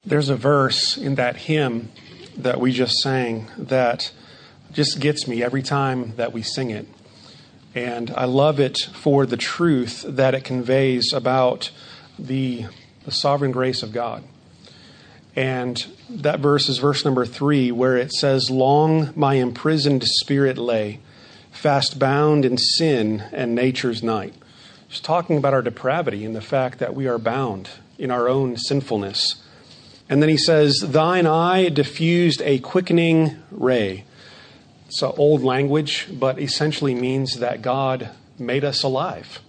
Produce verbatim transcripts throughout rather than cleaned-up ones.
There's a verse in that hymn that we just sang that just gets me every time that we sing it. And I love it for the truth that it conveys about the, the sovereign grace of God. And that verse is verse number three, where it says, "Long my imprisoned spirit lay, fast bound in sin and nature's night." It's talking about our depravity and the fact that we are bound in our own sinfulness. And then he says, "Thine eye diffused a quickening ray." It's an old language, but essentially means that God made us alive.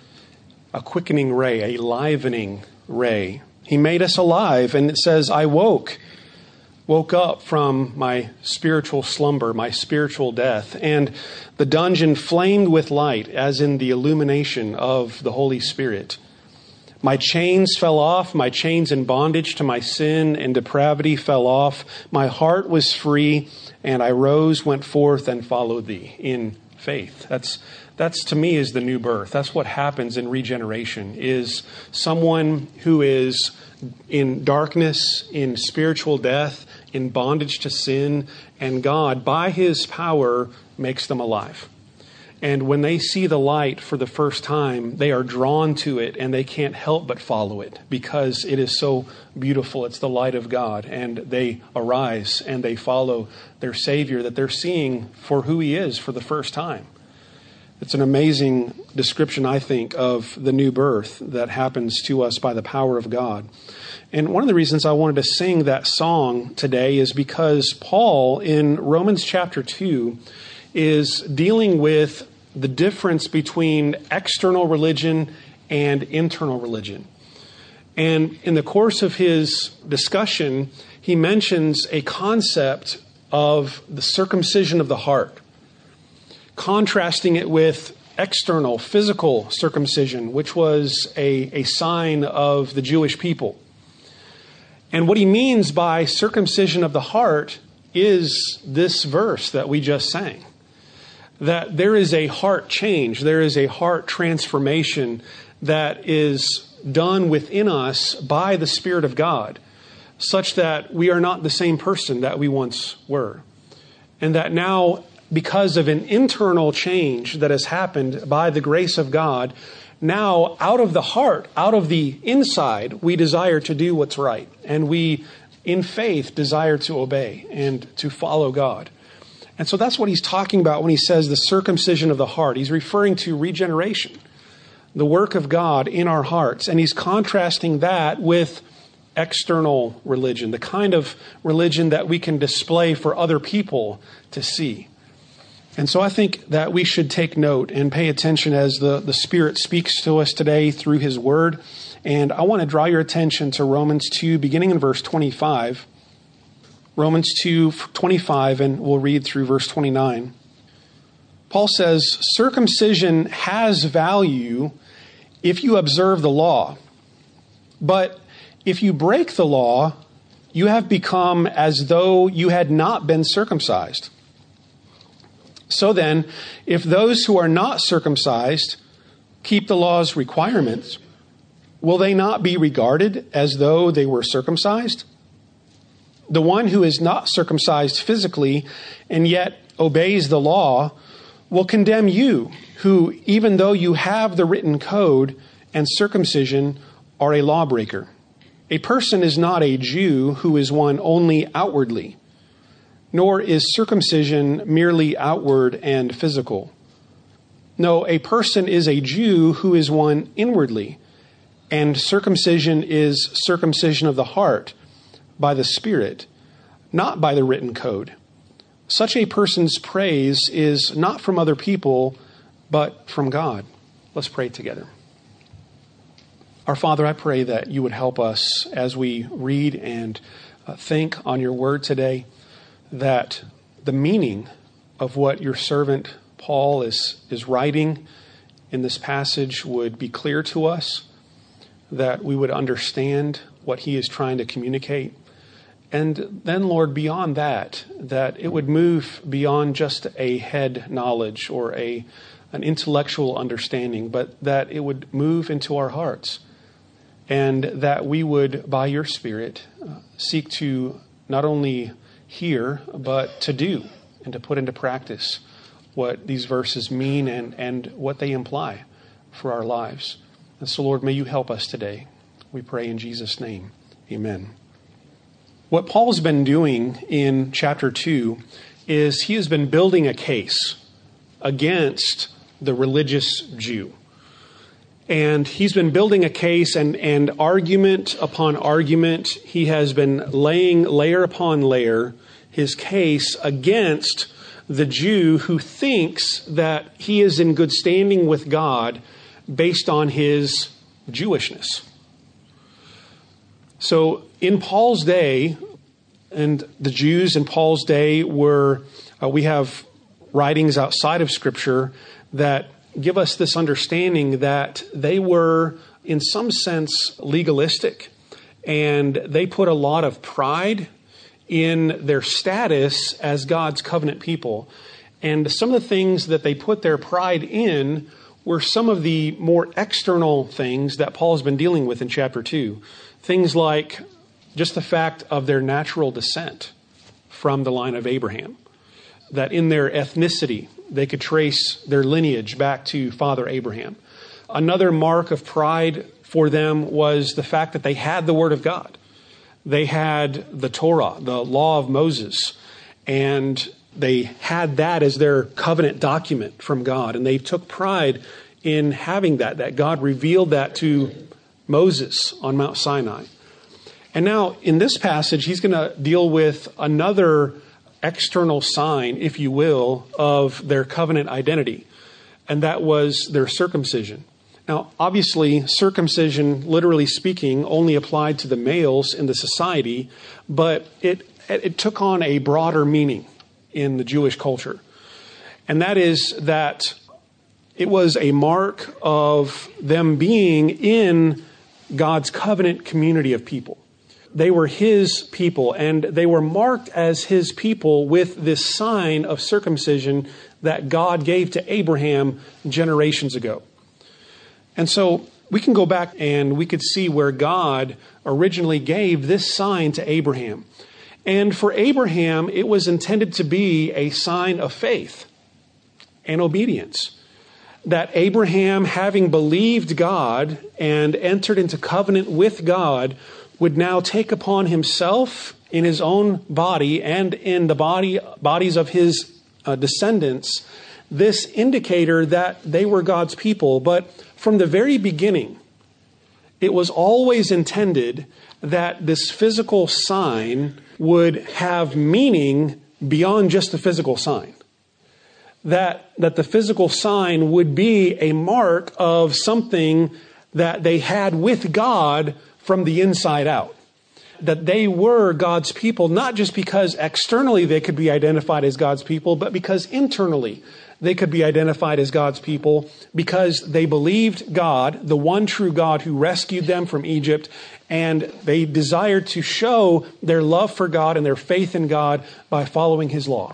A quickening ray, a livening ray. He made us alive, and it says, "I woke, woke up from my spiritual slumber, my spiritual death, and the dungeon flamed with light as in the illumination of the Holy Spirit. My chains fell off, my chains in bondage to my sin and depravity fell off. My heart was free, and I rose, went forth, and followed thee in faith." That's that's to me is the new birth. That's what happens in regeneration, is someone who is in darkness, in spiritual death, in bondage to sin, and God, by his power, makes them alive. And when they see the light for the first time, they are drawn to it and they can't help but follow it because it is so beautiful. It's the light of God. And they arise and they follow their Savior that they're seeing for who he is for the first time. It's an amazing description, I think, of the new birth that happens to us by the power of God. And one of the reasons I wanted to sing that song today is because Paul in Romans chapter two is dealing with the difference between external religion and internal religion. And in the course of his discussion, he mentions a concept of the circumcision of the heart, contrasting it with external, physical circumcision, which was a, a sign of the Jewish people. And what he means by circumcision of the heart is this verse that we just sang. That there is a heart change, there is a heart transformation that is done within us by the Spirit of God, such that we are not the same person that we once were. And that now, because of an internal change that has happened by the grace of God, now out of the heart, out of the inside, we desire to do what's right. And we, in faith, desire to obey and to follow God. And so that's what he's talking about when he says the circumcision of the heart. He's referring to regeneration, the work of God in our hearts. And he's contrasting that with external religion, the kind of religion that we can display for other people to see. And so I think that we should take note and pay attention as the, the Spirit speaks to us today through his word. And I want to draw your attention to Romans two, beginning in verse twenty-five. Romans two twenty-five, and we'll read through verse twenty-nine. Paul says, "Circumcision has value if you observe the law. But if you break the law, you have become as though you had not been circumcised. So then, if those who are not circumcised keep the law's requirements, will they not be regarded as though they were circumcised? The one who is not circumcised physically and yet obeys the law will condemn you, who, even though you have the written code and circumcision, are a lawbreaker. A person is not a Jew who is one only outwardly, nor is circumcision merely outward and physical. No, a person is a Jew who is one inwardly, and circumcision is circumcision of the heart, by the Spirit, not by the written code. Such a person's praise is not from other people, but from God." Let's pray together. Our Father, I pray that you would help us as we read and uh, think on your word today, that the meaning of what your servant Paul is, is writing in this passage would be clear to us, that we would understand what he is trying to communicate. And then, Lord, beyond that, that it would move beyond just a head knowledge or a an intellectual understanding, but that it would move into our hearts. and that we would, by your Spirit, uh, seek to not only hear, but to do and to put into practice what these verses mean and, and what they imply for our lives. And so, Lord, may you help us today. We pray in Jesus' name. Amen. What Paul's been doing in chapter two is he has been building a case against the religious Jew. And he's been building a case and, and argument upon argument. He has been laying layer upon layer his case against the Jew who thinks that he is in good standing with God based on his Jewishness. So in Paul's day, and the Jews in Paul's day were, uh, we have writings outside of Scripture that give us this understanding that they were, in some sense, legalistic. And they put a lot of pride in their status as God's covenant people. And some of the things that they put their pride in were some of the more external things that Paul has been dealing with in chapter two. Things like just the fact of their natural descent from the line of Abraham. That in their ethnicity, they could trace their lineage back to Father Abraham. Another mark of pride for them was the fact that they had the Word of God. They had the Torah, the law of Moses, and they had that as their covenant document from God. And they took pride in having that, that God revealed that to Moses on Mount Sinai. And now in this passage, he's going to deal with another external sign, if you will, of their covenant identity. And that was their circumcision. Now, obviously, circumcision, literally speaking, only applied to the males in the society, but it, it took on a broader meaning in the Jewish culture. And that is that it was a mark of them being in God's covenant community of people. They were his people, and they were marked as his people with this sign of circumcision that God gave to Abraham generations ago. And so we can go back and we could see where God originally gave this sign to Abraham. And for Abraham, it was intended to be a sign of faith and obedience. That Abraham, having believed God and entered into covenant with God, would now take upon himself in his own body and in the body bodies of his uh, descendants this indicator that they were God's people. But from the very beginning, it was always intended that this physical sign would have meaning beyond just the physical sign. That, that the physical sign would be a mark of something that they had with God from the inside out. That they were God's people, not just because externally they could be identified as God's people, but because internally they could be identified as God's people because they believed God, the one true God who rescued them from Egypt, and they desired to show their love for God and their faith in God by following his law.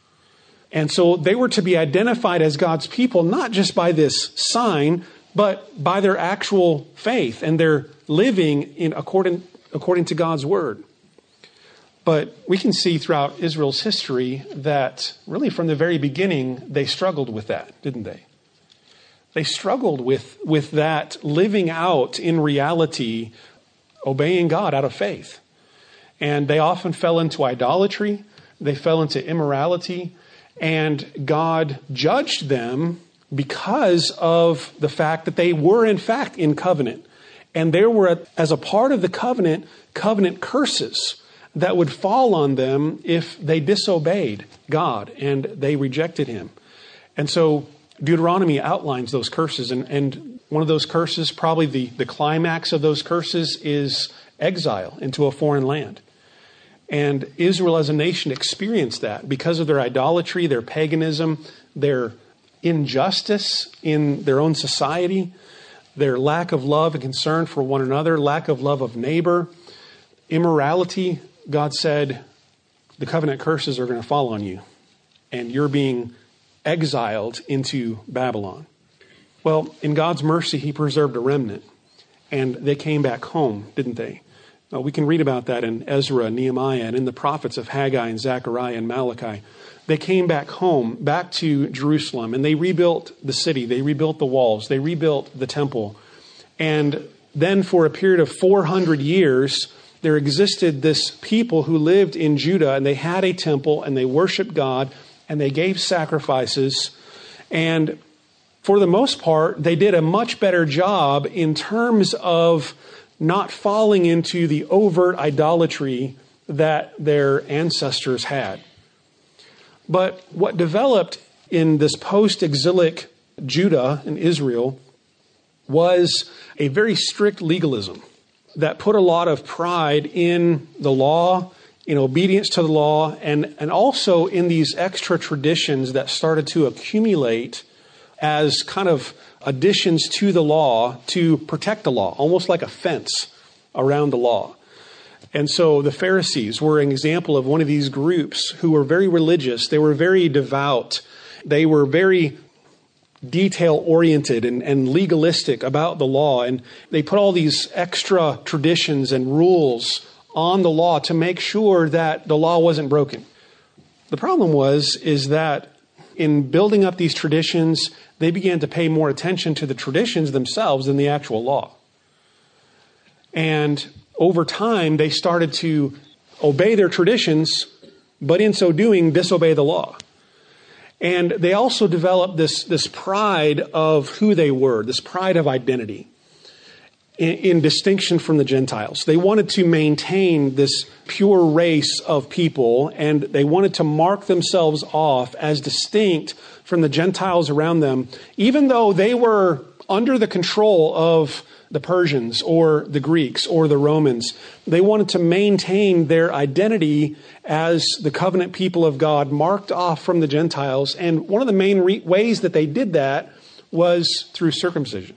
And so they were to be identified as God's people, not just by this sign, but by their actual faith and their living in according, according to God's word. But we can see throughout Israel's history that really from the very beginning, they struggled with that, didn't they? They struggled with, with that living out in reality, obeying God out of faith. And they often fell into idolatry. They fell into immorality. And God judged them because of the fact that they were, in fact, in covenant. And there were, as a part of the covenant, covenant curses that would fall on them if they disobeyed God and they rejected him. And so Deuteronomy outlines those curses. And, and one of those curses, probably the, the climax of those curses, is exile into a foreign land. And Israel as a nation experienced that because of their idolatry, their paganism, their injustice in their own society, their lack of love and concern for one another, lack of love of neighbor, immorality. God said, the covenant curses are going to fall on you, and you're being exiled into Babylon. Well, in God's mercy, he preserved a remnant. and they came back home, didn't they? Uh, we can read about that in Ezra, Nehemiah, and in the prophets of Haggai and Zechariah and Malachi. They came back home, back to Jerusalem, and they rebuilt the city. They rebuilt the walls. They rebuilt the temple. And then for a period of four hundred years, there existed this people who lived in Judah, and they had a temple, and they worshiped God, and they gave sacrifices. And for the most part, they did a much better job in terms of not falling into the overt idolatry that their ancestors had. But what developed in this post-exilic Judah and Israel was a very strict legalism that put a lot of pride in the law, in obedience to the law, and, and also in these extra traditions that started to accumulate as kind of additions to the law to protect the law, almost like a fence around the law. And so the Pharisees were an example of one of these groups who were very religious. They were very devout. They were very detail-oriented and, and legalistic about the law. And they put all these extra traditions and rules on the law to make sure that the law wasn't broken. The problem was, is that in building up these traditions, they began to pay more attention to the traditions themselves than the actual law. And over time, they started to obey their traditions, but in so doing, disobey the law. And they also developed this, this pride of who they were, this pride of identity in, in distinction from the Gentiles. They wanted to maintain this pure race of people, and they wanted to mark themselves off as distinct from the Gentiles around them, even though they were under the control of the Persians or the Greeks or the Romans. They wanted to maintain their identity as the covenant people of God, marked off from the Gentiles. And one of the main re- ways that they did that was through circumcision.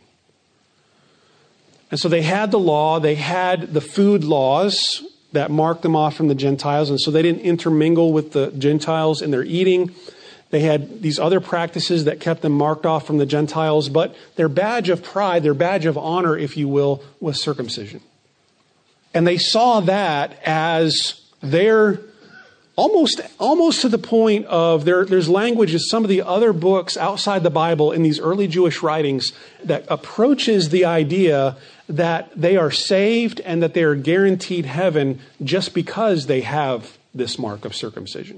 And so they had the law, they had the food laws that marked them off from the Gentiles, and so they didn't intermingle with the Gentiles in their eating. They had these other practices that kept them marked off from the Gentiles, but their badge of pride, their badge of honor, if you will, was circumcision. And they saw that as their, almost, almost to the point of, there, there's language in some of the other books outside the Bible in these early Jewish writings that approaches the idea that they are saved and that they are guaranteed heaven just because they have this mark of circumcision.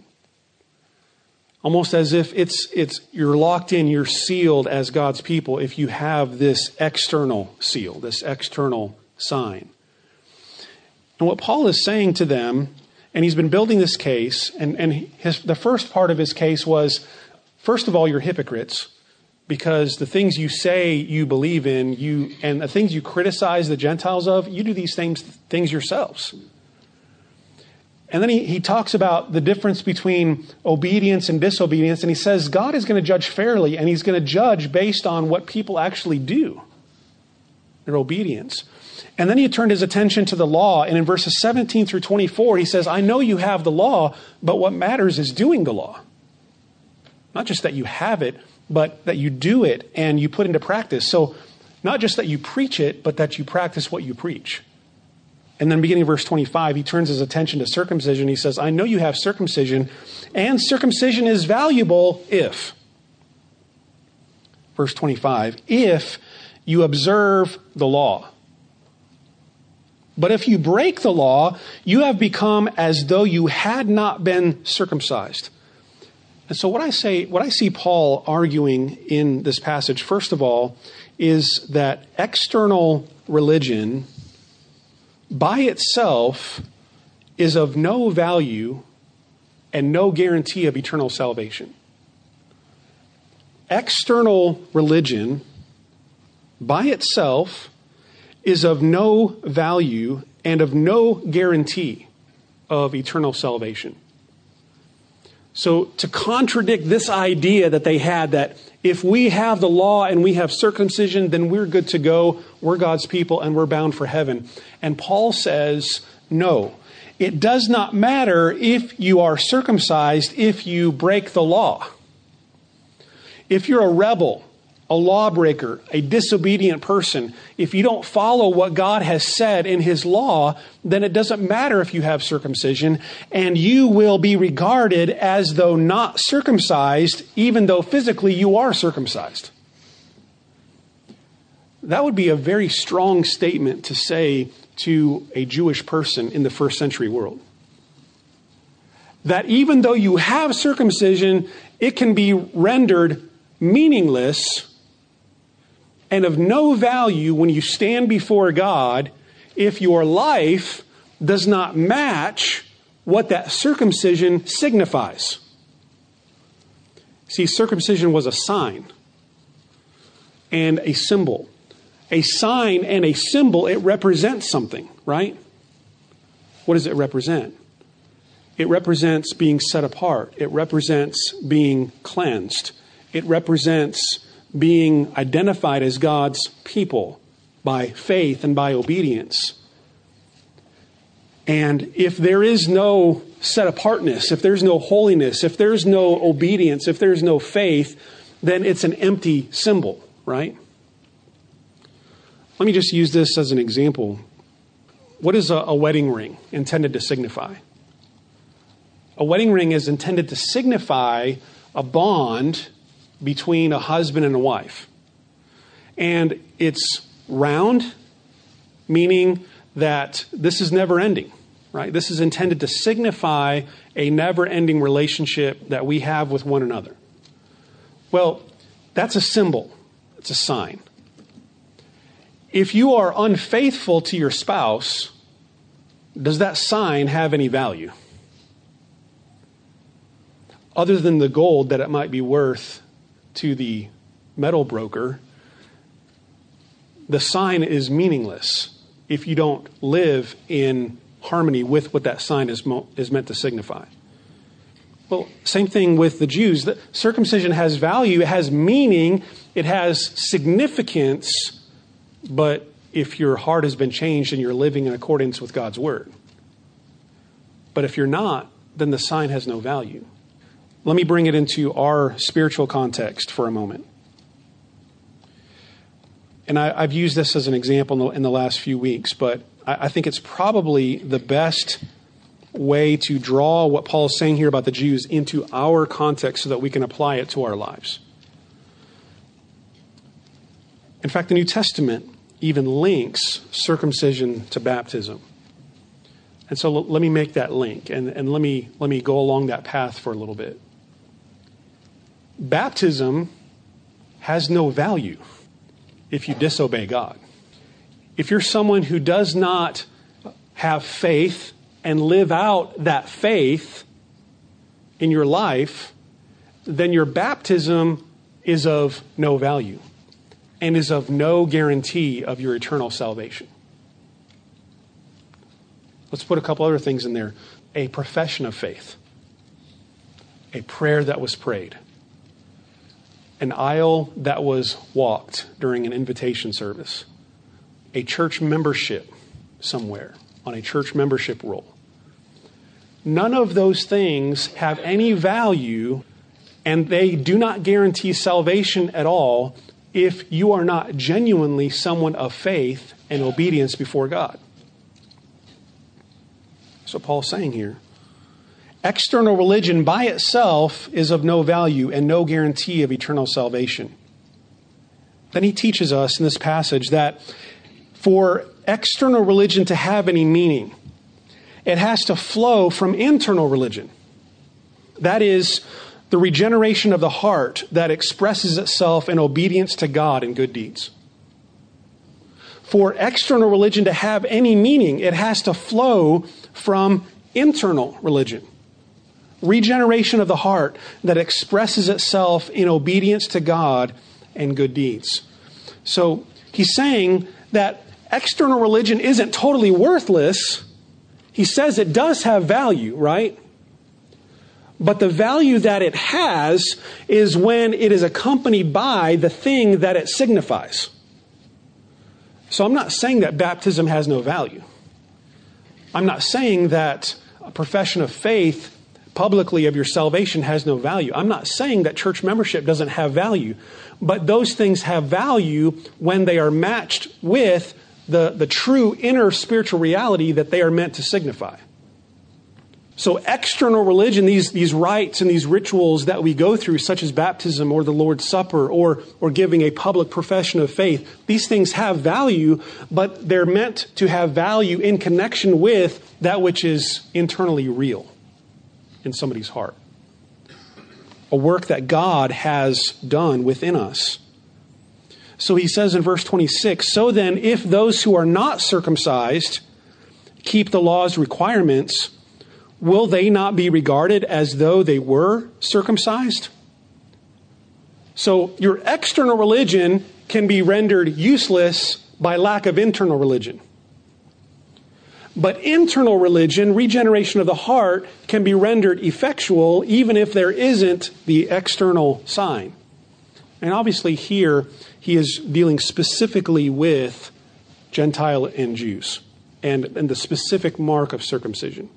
Almost as if it's it's you're locked in, you're sealed as God's people if you have this external seal, this external sign. And what Paul is saying to them, and he's been building this case, and, and his, the first part of his case was, first of all, you're hypocrites, because the things you say you believe in, you and the things you criticize the Gentiles of, you do these things, things yourselves. And then he, he talks about the difference between obedience and disobedience. And he says God is going to judge fairly, and he's going to judge based on what people actually do, their obedience. And then he turned his attention to the law. And in verses seventeen through twenty-four, he says, I know you have the law, but what matters is doing the law. Not just that you have it, but that you do it and you put into practice. So not just that you preach it, but that you practice what you preach. And then beginning of verse twenty-five, he turns his attention to circumcision. He says, I know you have circumcision, and circumcision is valuable if, verse twenty-five, if you observe the law. But if you break the law, you have become as though you had not been circumcised. And so what I say, what I see Paul arguing in this passage, first of all, is that external religion by itself is of no value and no guarantee of eternal salvation. External religion by itself is of no value and of no guarantee of eternal salvation. So to contradict this idea that they had that if we have the law and we have circumcision, then we're good to go, we're God's people, and we're bound for heaven. And Paul says, no, it does not matter if you are circumcised if you break the law. If you're a rebel a lawbreaker, a disobedient person, if you don't follow what God has said in his law, then it doesn't matter if you have circumcision, and you will be regarded as though not circumcised, even though physically you are circumcised. That would be a very strong statement to say to a Jewish person in the first century world. That even though you have circumcision, it can be rendered meaningless and of no value when you stand before God if your life does not match what that circumcision signifies. See, circumcision was a sign and a symbol. A sign and a symbol, it represents something, right? What does it represent? It represents being set apart. It represents being cleansed. It represents being identified as God's people by faith and by obedience. And if there is no set apartness, if there's no holiness, if there's no obedience, if there's no faith, then it's an empty symbol, right? Let me just use this as an example. What is a, a wedding ring intended to signify? A wedding ring is intended to signify a bond between a husband and a wife. And it's round, meaning that this is never ending, right? This is intended to signify a never ending relationship that we have with one another. Well, that's a symbol. It's a sign. If you are unfaithful to your spouse, does that sign have any value? Other than the gold that it might be worth to the metal broker, the sign is meaningless if you don't live in harmony with what that sign is, mo- is meant to signify. Well, same thing with the Jews. The circumcision has value, it has meaning, it has significance, but if your heart has been changed and you're living in accordance with God's word. But if you're not, then the sign has no value. Let me bring it into our spiritual context for a moment. And I, I've used this as an example in the, in the last few weeks, but I, I think it's probably the best way to draw what Paul is saying here about the Jews into our context so that we can apply it to our lives. In fact, the New Testament even links circumcision to baptism. And so l- let me make that link and, and let me let me go along that path for a little bit. Baptism has no value if you disobey God. If you're someone who does not have faith and live out that faith in your life, then your baptism is of no value and is of no guarantee of your eternal salvation. Let's put a couple other things in there. A profession of faith. A prayer that was prayed. An aisle that was walked during an invitation service. A church membership somewhere on a church membership roll. None of those things have any value, and they do not guarantee salvation at all if you are not genuinely someone of faith and obedience before God. That's what Paul's saying here. External religion by itself is of no value and no guarantee of eternal salvation. Then he teaches us in this passage that for external religion to have any meaning, it has to flow from internal religion. That is, the regeneration of the heart that expresses itself in obedience to God and good deeds. For external religion to have any meaning, it has to flow from internal religion. Regeneration of the heart that expresses itself in obedience to God and good deeds. So he's saying that external religion isn't totally worthless. He says it does have value, right? But the value that it has is when it is accompanied by the thing that it signifies. So I'm not saying that baptism has no value. I'm not saying that a profession of faith publicly of your salvation has no value. I'm not saying that church membership doesn't have value, but those things have value when they are matched with the, the true inner spiritual reality that they are meant to signify. So external religion, these, these rites and these rituals that we go through, such as baptism or the Lord's Supper or, or giving a public profession of faith, these things have value, but they're meant to have value in connection with that which is internally real in somebody's heart. A work that God has done within us. So he says in verse twenty-six, so then if those who are not circumcised keep the law's requirements, will they not be regarded as though they were circumcised? So your external religion can be rendered useless by lack of internal religion. But internal religion, regeneration of the heart, can be rendered effectual even if there isn't the external sign. And obviously here he is dealing specifically with Gentile and Jews and, and the specific mark of circumcision.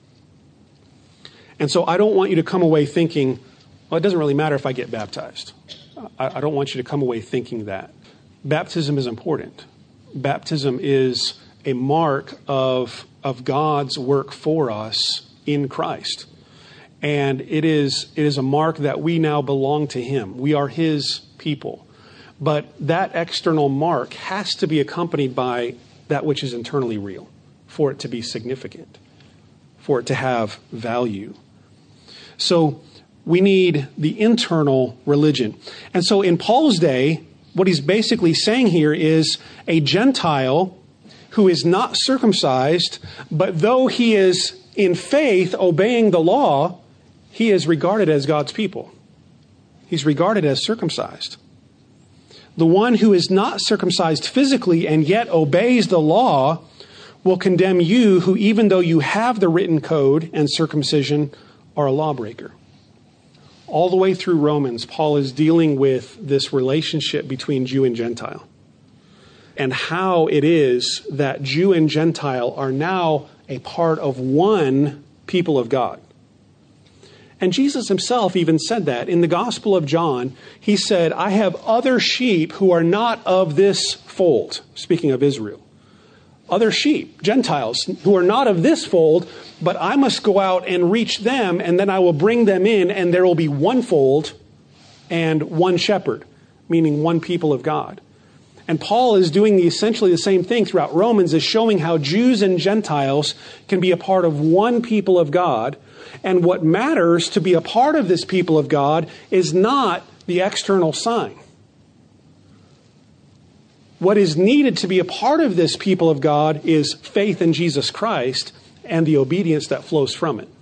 And so I don't want you to come away thinking, well, it doesn't really matter if I get baptized. I, I don't want you to come away thinking that. Baptism is important. Baptism is a mark of, of God's work for us in Christ. And it is, it is a mark that we now belong to him. We are his people. But that external mark has to be accompanied by that which is internally real for it to be significant, for it to have value. So we need the internal religion. And so in Paul's day, what he's basically saying here is a Gentile who is not circumcised, but though he is in faith obeying the law, he is regarded as God's people. He's regarded as circumcised. The one who is not circumcised physically and yet obeys the law will condemn you who, even though you have the written code and circumcision, are a lawbreaker. All the way through Romans, Paul is dealing with this relationship between Jew and Gentile and how it is that Jew and Gentile are now a part of one people of God. And Jesus himself even said that in the Gospel of John. He said, I have other sheep who are not of this fold, speaking of Israel. Other sheep, Gentiles, who are not of this fold, but I must go out and reach them, and then I will bring them in, and there will be one fold and one shepherd, meaning one people of God. And Paul is doing the, essentially the same thing throughout Romans, is showing how Jews and Gentiles can be a part of one people of God. And what matters to be a part of this people of God is not the external sign. What is needed to be a part of this people of God is faith in Jesus Christ and the obedience that flows from it.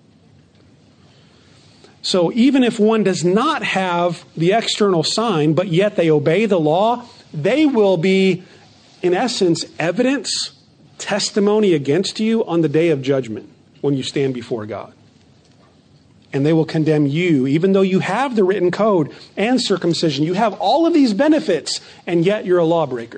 So even if one does not have the external sign, but yet they obey the law, they will be, in essence, evidence, testimony against you on the day of judgment when you stand before God. And they will condemn you, even though you have the written code and circumcision. You have all of these benefits, and yet you're a lawbreaker.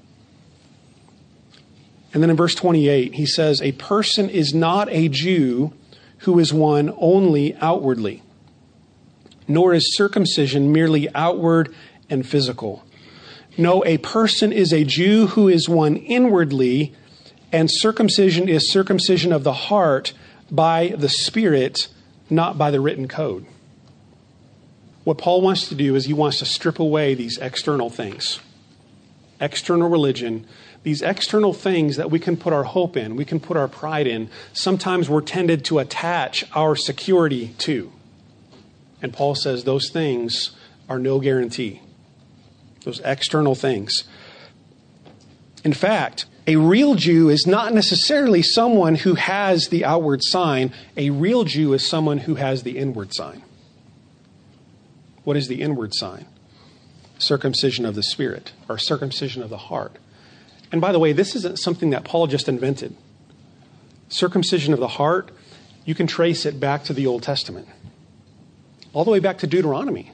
And then in verse twenty-eight, he says, a person is not a Jew who is one only outwardly, nor is circumcision merely outward and physical. No, a person is a Jew who is one inwardly, and circumcision is circumcision of the heart by the Spirit, not by the written code. What Paul wants to do is he wants to strip away these external things. External religion, these external things that we can put our hope in, we can put our pride in. Sometimes we're tended to attach our security to. And Paul says those things are no guarantee. Those external things. In fact, a real Jew is not necessarily someone who has the outward sign. A real Jew is someone who has the inward sign. What is the inward sign? Circumcision of the spirit, or circumcision of the heart. And by the way, this isn't something that Paul just invented. Circumcision of the heart, you can trace it back to the Old Testament. All the way back to Deuteronomy.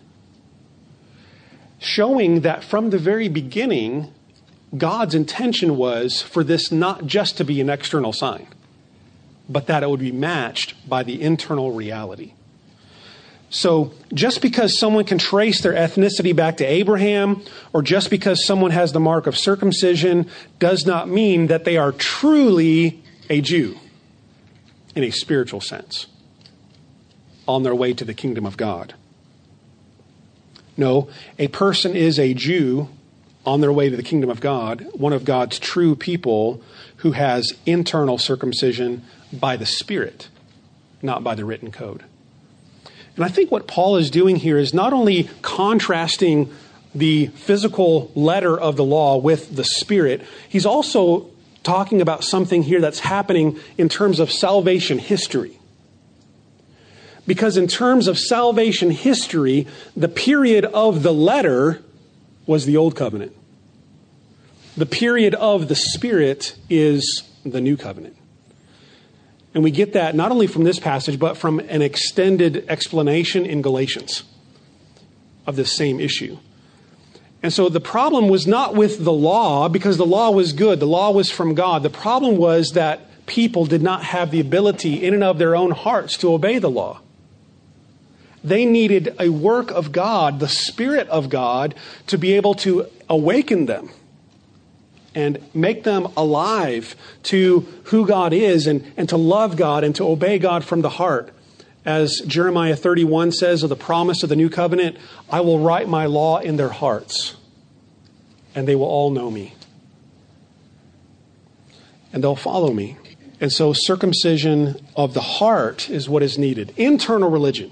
Showing that from the very beginning, God's intention was for this not just to be an external sign. but that it would be matched by the internal reality. So just because someone can trace their ethnicity back to Abraham, or just because someone has the mark of circumcision, does not mean that they are truly a Jew in a spiritual sense, on their way to the kingdom of God. No, a person is a Jew on their way to the kingdom of God, one of God's true people who has internal circumcision by the Spirit, not by the written code. And I think what Paul is doing here is not only contrasting the physical letter of the law with the Spirit, he's also talking about something here that's happening in terms of salvation history. Because in terms of salvation history, the period of the letter was the Old Covenant. The period of the Spirit is the New Covenant. And we get that not only from this passage, but from an extended explanation in Galatians of this same issue. And so the problem was not with the law, because the law was good. The law was from God. The problem was that people did not have the ability in and of their own hearts to obey the law. They needed a work of God, the Spirit of God, to be able to awaken them and make them alive to who God is, and, and to love God and to obey God from the heart. As Jeremiah thirty-one says of the promise of the new covenant, I will write my law in their hearts, and they will all know me. And they'll follow me. And so circumcision of the heart is what is needed. Internal religion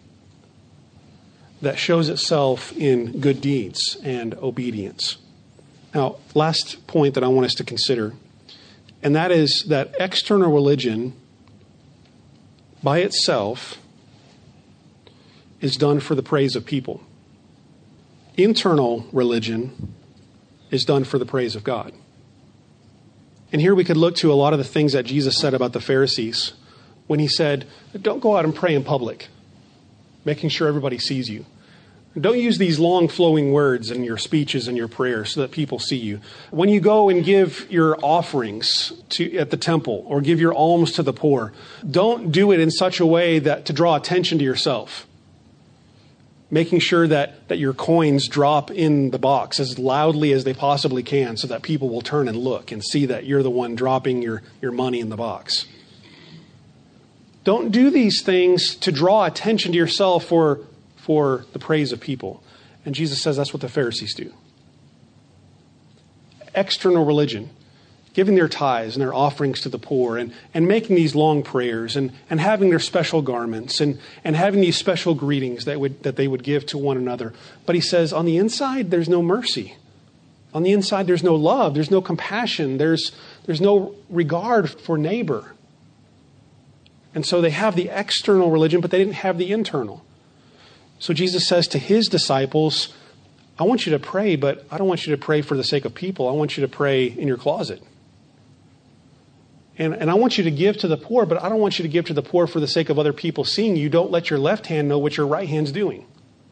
that shows itself in good deeds and obedience. Now, last point that I want us to consider, and that is that external religion by itself is done for the praise of people. Internal religion is done for the praise of God. And here we could look to a lot of the things that Jesus said about the Pharisees when he said, don't go out and pray in public, making sure everybody sees you. Don't use these long flowing words in your speeches and your prayers so that people see you. When you go and give your offerings to at the temple or give your alms to the poor, don't do it in such a way that to draw attention to yourself. Making sure that, that your coins drop in the box as loudly as they possibly can so that people will turn and look and see that you're the one dropping your, your money in the box. Don't do these things to draw attention to yourself or for the praise of people. And Jesus says that's what the Pharisees do. External religion, giving their tithes and their offerings to the poor, and, and making these long prayers, and, and having their special garments, and, and having these special greetings that would that they would give to one another. But he says on the inside, there's no mercy. On the inside, there's no love. There's no compassion. There's, there's no regard for neighbor. And so they have the external religion, but they didn't have the internal. So Jesus says to his disciples, I want you to pray, but I don't want you to pray for the sake of people. I want you to pray in your closet. And, and I want you to give to the poor, but I don't want you to give to the poor for the sake of other people seeing you. Don't let your left hand know what your right hand's doing.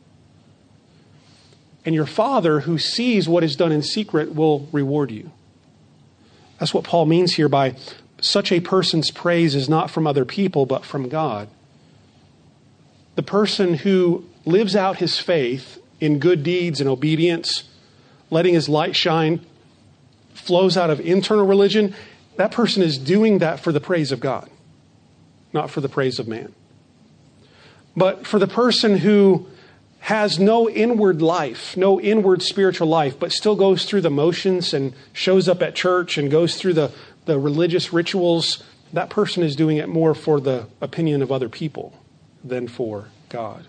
And your Father who sees what is done in secret will reward you. That's what Paul means here by such a person's praise is not from other people, but from God. The person who lives out his faith in good deeds and obedience, letting his light shine, flows out of internal religion, that person is doing that for the praise of God, not for the praise of man. But for the person who has no inward life, no inward spiritual life, but still goes through the motions and shows up at church and goes through the, the religious rituals, that person is doing it more for the opinion of other people than for God.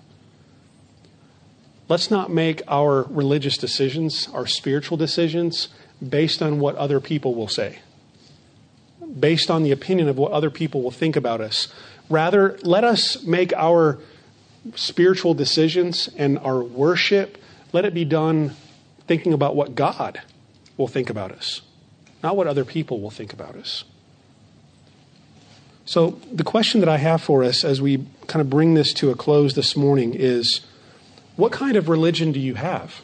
Let's not make our religious decisions, our spiritual decisions, based on what other people will say, based on the opinion of what other people will think about us. Rather, let us make our spiritual decisions and our worship, let it be done thinking about what God will think about us, not what other people will think about us. So the question that I have for us as we kind of bring this to a close this morning is, what kind of religion do you have?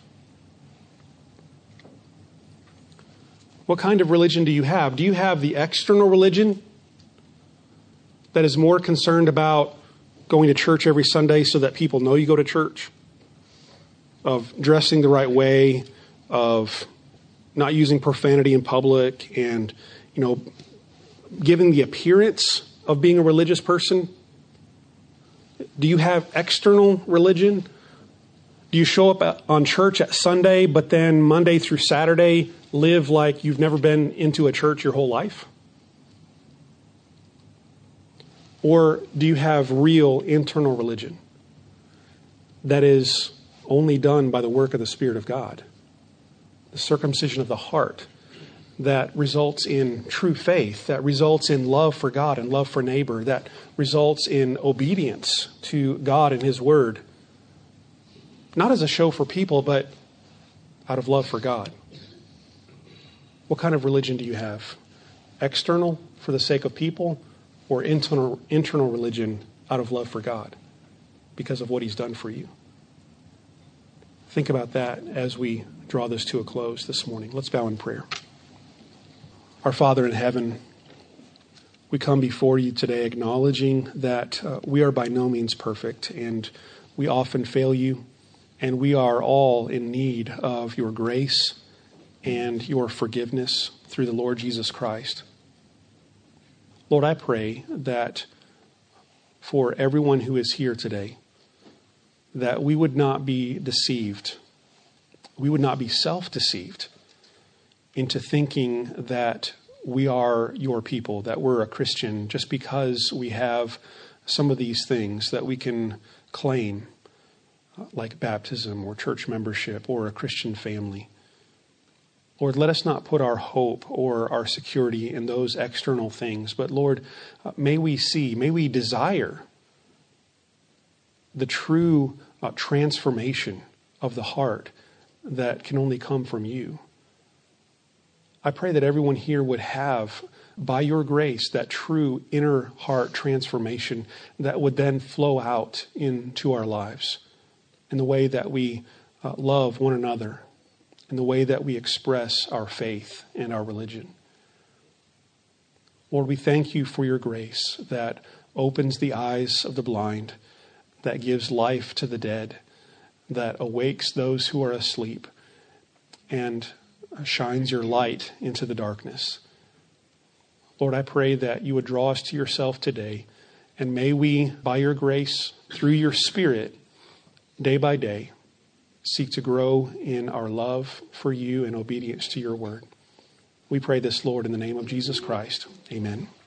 What kind of religion do you have? Do you have the external religion that is more concerned about going to church every Sunday so that people know you go to church, of dressing the right way, of not using profanity in public, and, you know, giving the appearance of being a religious person? Do you have external religion? Do you show up on church at Sunday, but then Monday through Saturday live like you've never been into a church your whole life? Or do you have real internal religion that is only done by the work of the Spirit of God? The circumcision of the heart that results in true faith, that results in love for God and love for neighbor, that results in obedience to God and His Word. Not as a show for people, but out of love for God. What kind of religion do you have? External for the sake of people, or internal, internal religion out of love for God because of what He's done for you? Think about that as we draw this to a close this morning. Let's bow in prayer. Our Father in heaven, we come before you today acknowledging that uh, we are by no means perfect, and we often fail you, and we are all in need of your grace and your forgiveness through the Lord Jesus Christ. Lord, I pray that for everyone who is here today, that we would not be deceived, we would not be self-deceived into thinking that we are your people, that we're a Christian, just because we have some of these things that we can claim, like baptism or church membership or a Christian family. Lord, let us not put our hope or our security in those external things, but Lord, uh, may we see, may we desire the true uh, transformation of the heart that can only come from you. I pray that everyone here would have, by your grace, that true inner heart transformation that would then flow out into our lives in the way that we uh, love one another, in the way that we express our faith and our religion. Lord, we thank you for your grace that opens the eyes of the blind, that gives life to the dead, that awakes those who are asleep, and shines your light into the darkness. Lord, I pray that you would draw us to yourself today, and may we, by your grace, through your Spirit, day by day, seek to grow in our love for you and obedience to your word. We pray this, Lord, in the name of Jesus Christ. Amen.